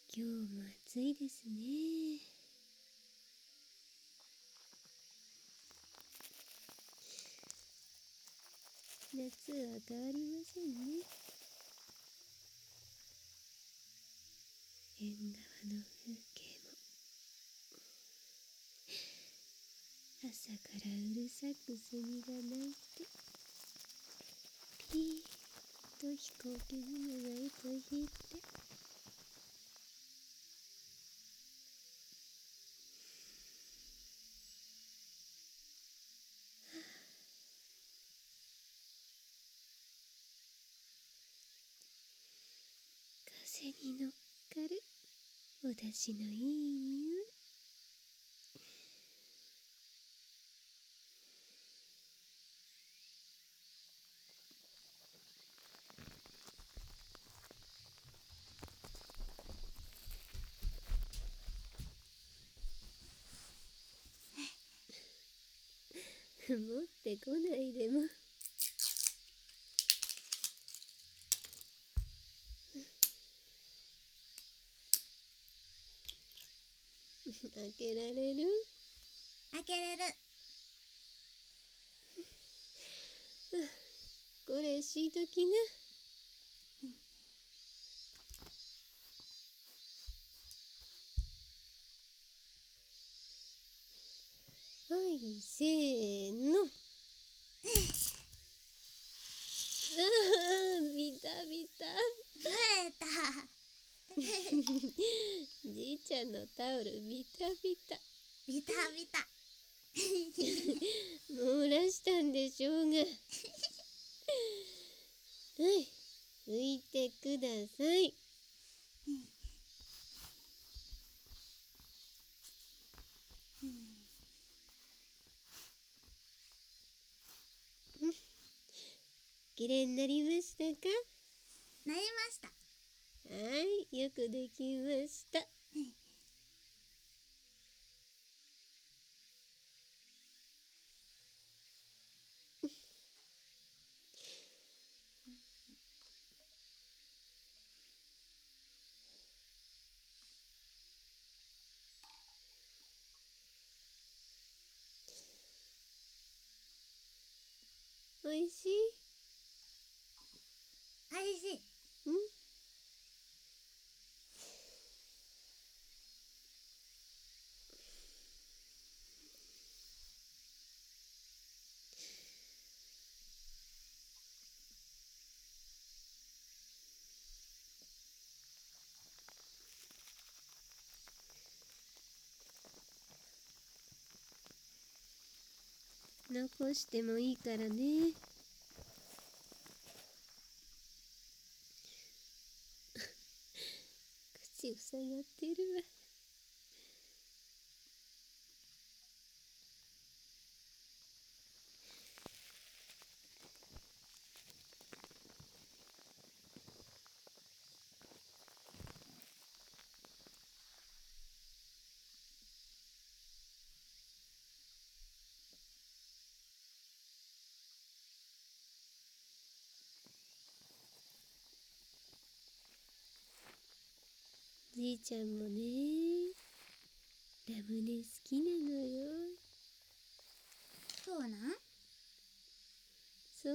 今日も暑いですね。夏は変わりませんね。縁側の風景も朝からうるさくセミが鳴いて、ピーッと飛行機雲が糸引いて、風に乗っかるお出汁のいい匂い。持ってこないでも。開けられる？ 開けれる。 これ敷いときな。はい、せーの。ビタビタ。 増えた。 じいちゃんのタオルビタビタ。 ビタビタ。 漏らしたんでしょうが。はい、拭いてください。きれいになりましたか？ なりました。 はい、よくできました。おいしい？ おいしい。 残してもいいからね。口塞がってるわ。じいちゃんもね、ラムネ好きなのよ。 そうなん？ そう、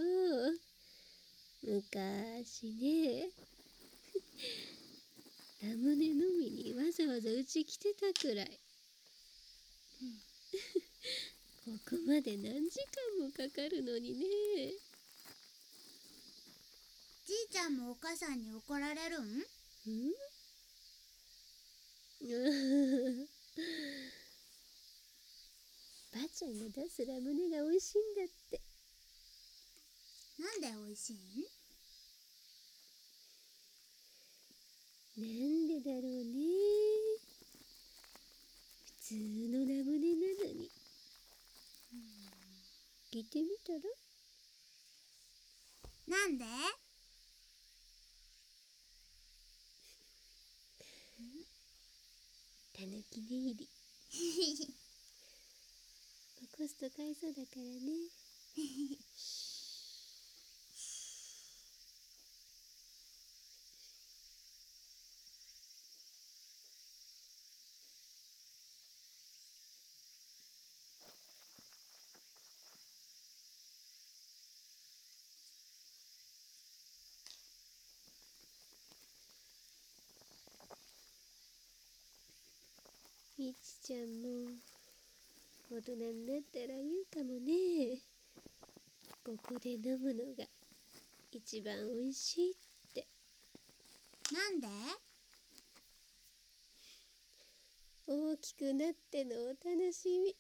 昔ね、ラムネ飲みにわざわざうち来てたくらい。ここまで何時間もかかるのにね。 じいちゃんもお母さんに怒られるん？ ばあちゃんが出すラムネが美味しいんだって。 なんでおいしいん？ なんでだろうね。普通のラムネなのに。聞いてみたら？ なんで？ たぬき寝入り。起こすとかいそうだからね。 みちちゃんも大人になったら言うかもね。ここで飲むのが一番美味しいって。 なんで？ 大きくなってのお楽しみ。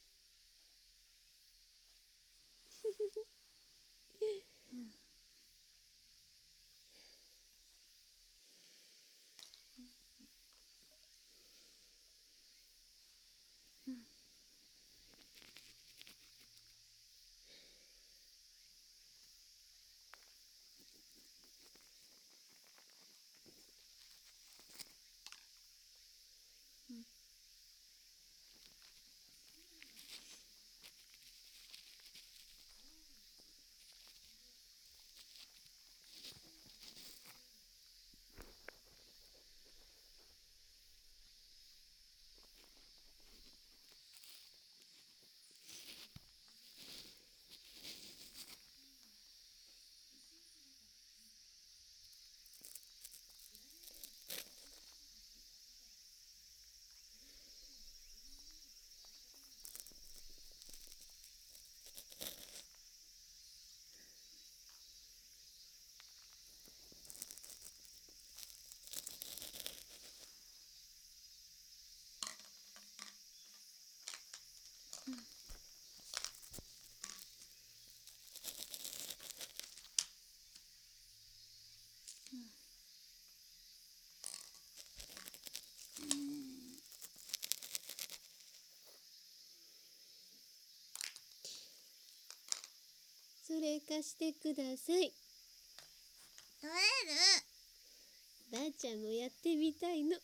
それ貸してください。 取れる。 ばあちゃんもやってみたいの。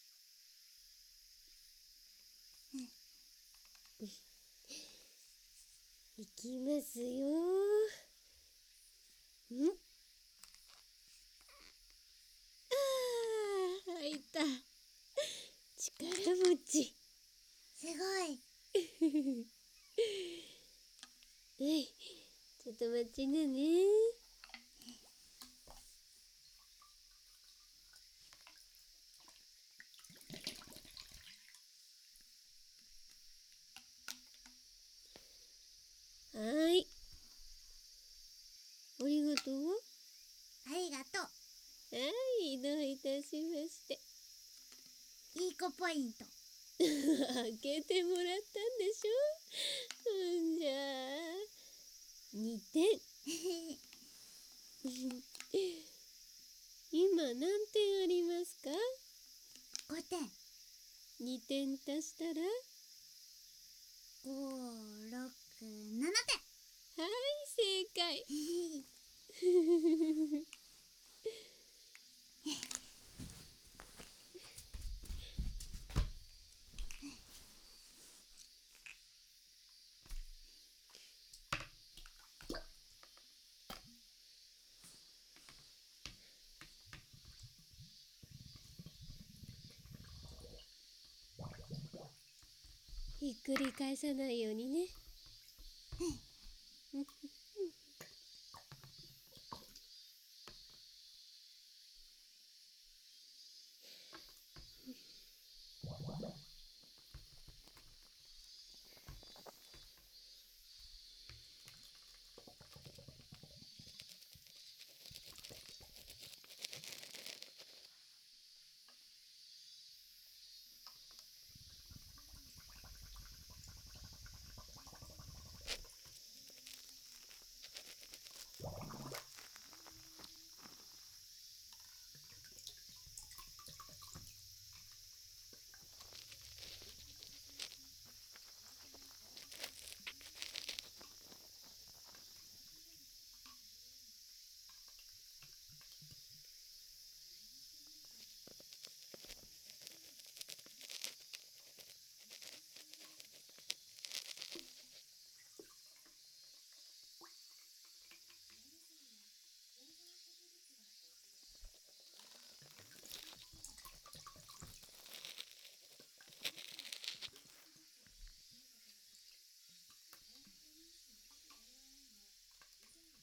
いきますよ。入った。力持ち。 すごい。 はい、ちょっと待ちなね。はい。ありがとう。 ありがとう。 はい、どういたしまして。 いい子ポイント。 開けてもらったんでしょ。じゃあ2点。今何点ありますか 5点。 ？2点足したら 5、6、7点。 はい、正解。ひっくり返さないようにね。